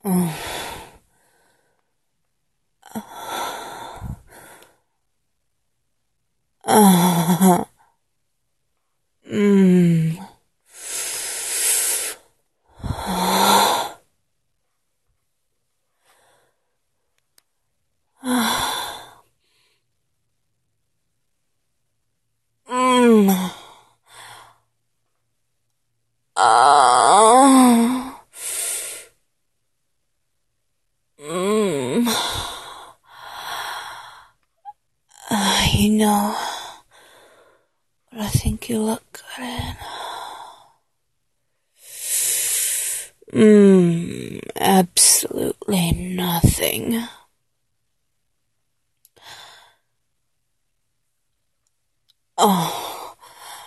Oh. Mm. Mm. Mm. You know what I think you look good in? Absolutely nothing. Oh,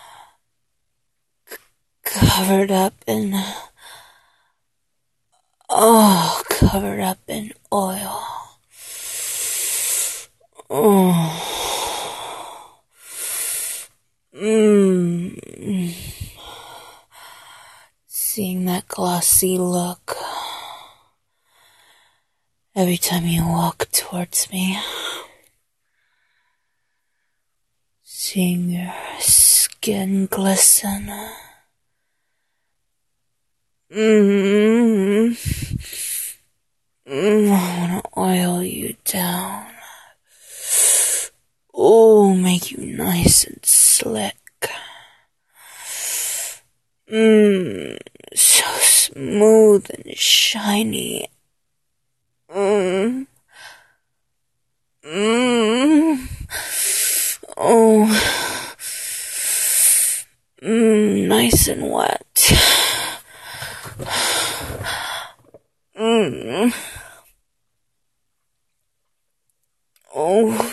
covered up in, covered up in oil. Oh. Seeing that glossy look every time you walk towards me. Seeing your skin glisten. I wanna oil you down. Oh, make you nice and slick. So smooth and shiny. Oh, nice and wet. Oh,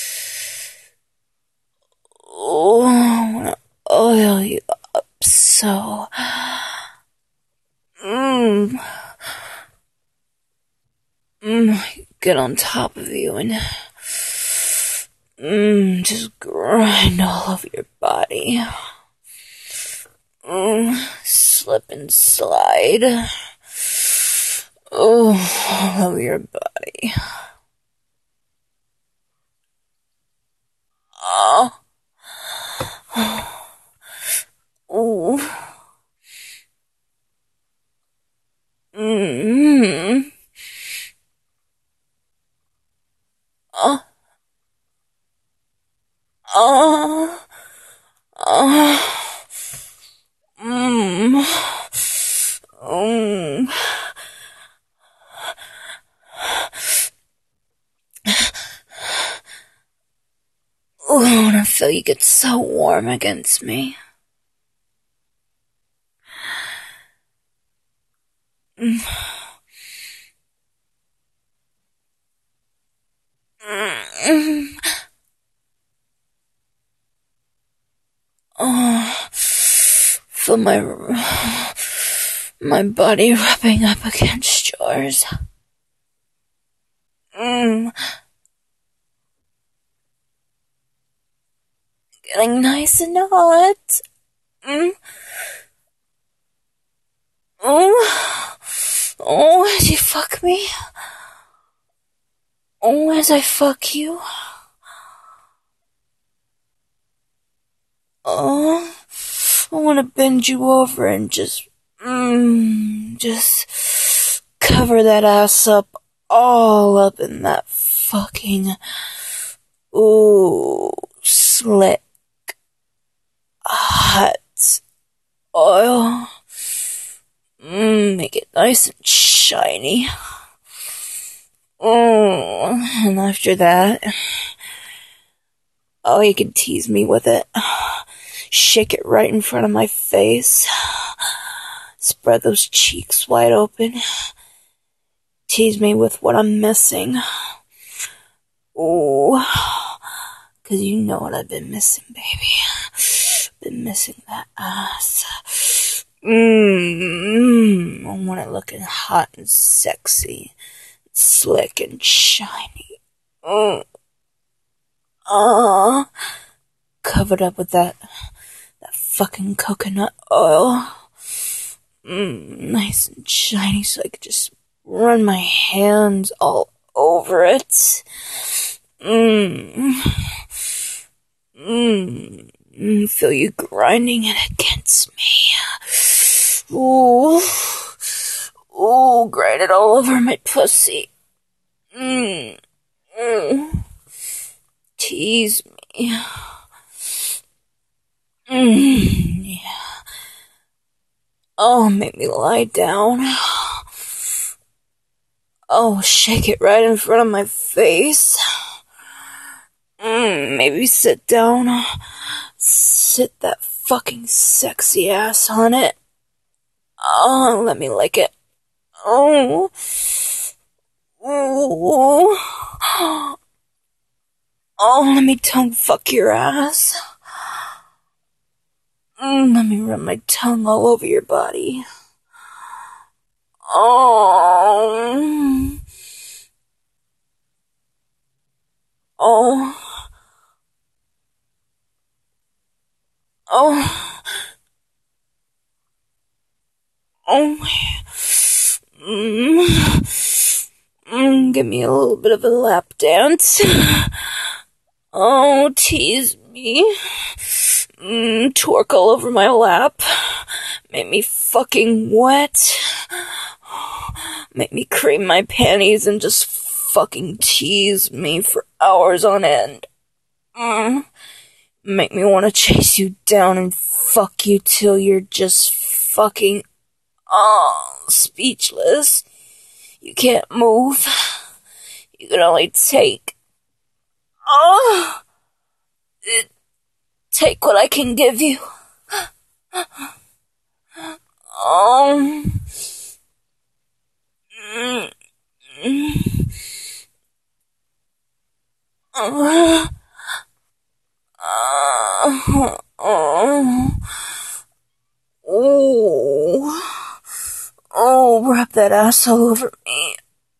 I wanna oil you up so. Get on top of you and just grind all over your body. Slip and slide. Oh, all over your body. Oh. Oh. Oh. Oh. Oh. Oh, I wanna feel you get so warm against me. Oh, feel my body rubbing up against yours. Getting nice and hot. Oh, as you fuck me. Oh, as I fuck you. Oh, I wanna bend you over and just cover that ass up all up in that fucking, slick, hot oil. Make it nice and shiny. And after that, you can tease me with it. Shake it right in front of my face. Spread those cheeks wide open. Tease me with what I'm missing. Oh, 'cause you know what I've been missing, baby. Been missing that ass. I want it looking hot and sexy, slick and shiny. Covered up with that fucking coconut oil. Nice and shiny so I could just run my hands all over it. Feel you grinding it against me. Ooh. Ooh, grind it all over my pussy. Tease me. Yeah. Oh, make me lie down. Oh, shake it right in front of my face. Maybe sit down. Sit that fucking sexy ass on it. Oh, let me lick it. Oh. Ooh. Oh, let me tongue fuck your ass. Let me run my tongue all over your body. Oh. Oh. Oh. Oh. Give me a little bit of a lap dance. Oh, tease me. Twerk all over my lap. Make me fucking wet. Make me cream my panties and just fucking tease me for hours on end. Make me want to chase you down and fuck you till you're just fucking, speechless. You can't move. You can only take. Take what I can give you. Wrap that ass all over me.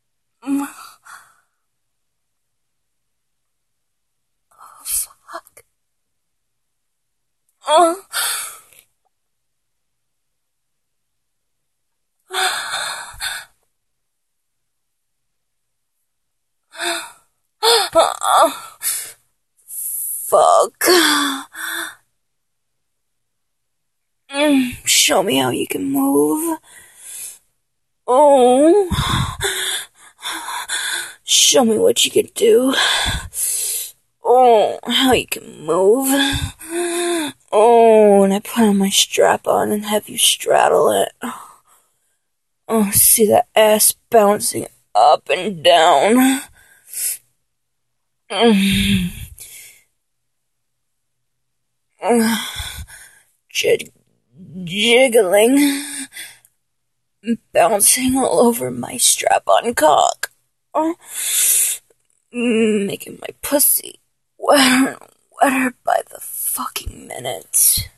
Oh, fuck. Fuck. Show me how you can move. Oh. Show me what you can do. Oh, how you can move. Oh, and I put on my strap on and have you straddle it. Oh, see that ass bouncing up and down. Jiggling, bouncing all over my strap-on cock. Making my pussy wetter and wetter by the fucking minute.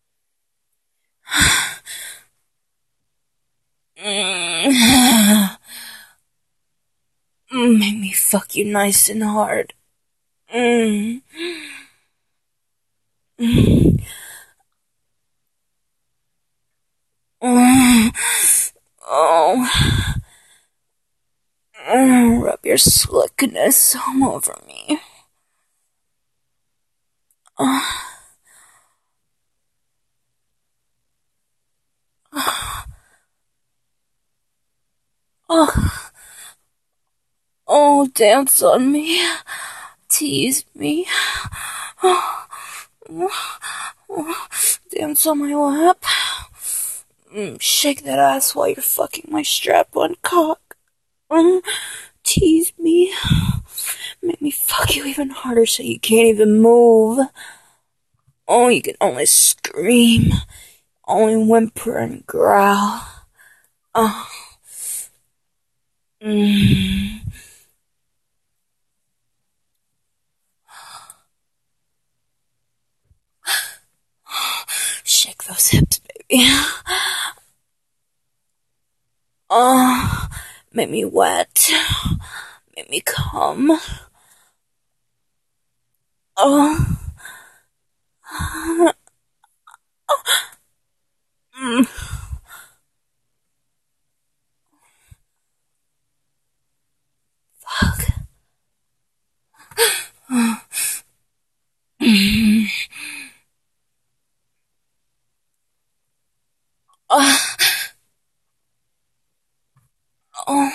Make me fuck you nice and hard. Rub your slickness all over me. Oh, dance on me. Tease me. Dance on my lap. Shake that ass while you're fucking my strap-on cock. Tease me. Make me fuck you even harder so you can't even move. Oh, you can only scream. Only whimper and growl. Shake those hips, baby. Make me wet. Make me come. Oh.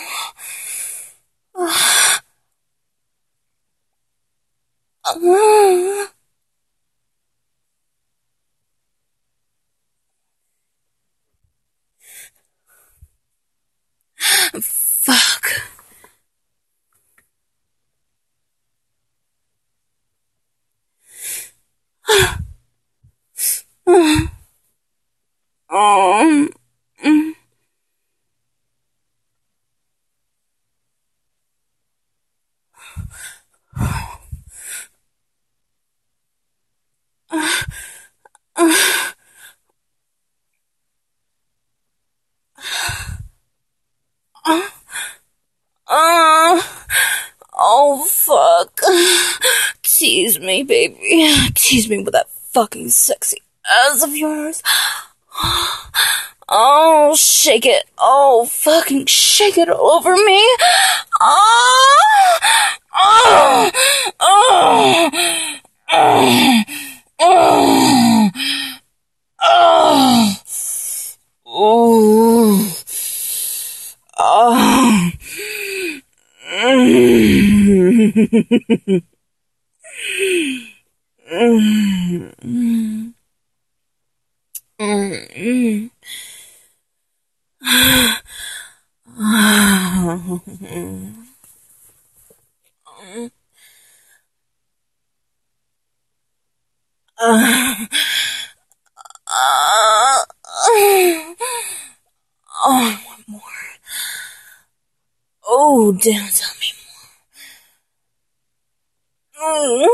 Fuck. Um. Oh, fuck. Tease me, baby. Tease me with that fucking sexy ass of yours. Oh, shake it. Oh, fucking shake it all over me. Oh, oh, oh, oh, oh, oh, oh, oh. Oh, one more. Oh, damn, tell me more.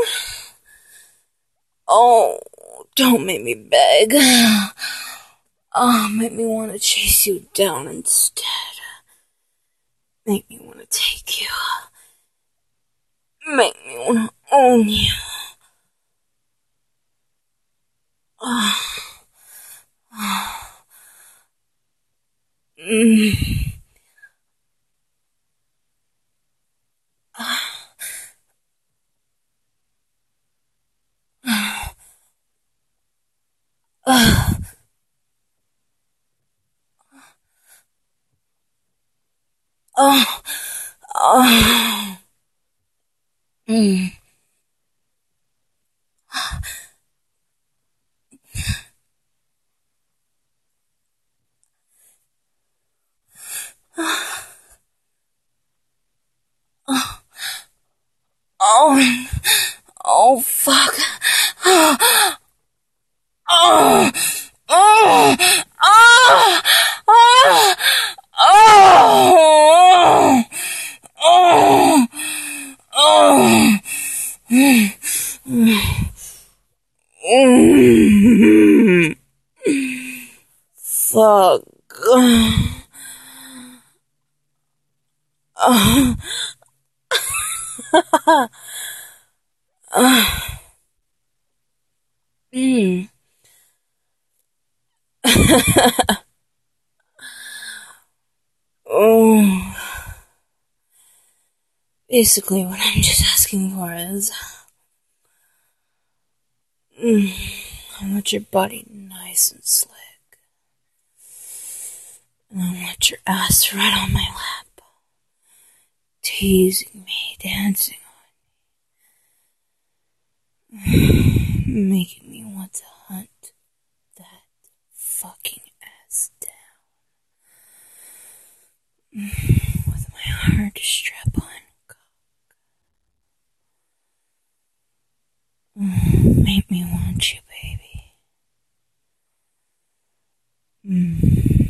Oh, don't make me beg. Oh, make me want to chase you down instead. Make me want to take you. Make me want to own you. Oh, oh, oh, oh, fuck. Oh, oh, oh, oh, oh, oh, oh, fuck. Oh. Basically, what I'm just asking for is, I want your body nice and slick. And I want your ass right on my lap, teasing me, dancing on me, making me want to hunt that fucking ass down with my hard strap on cock. Make me want you, baby.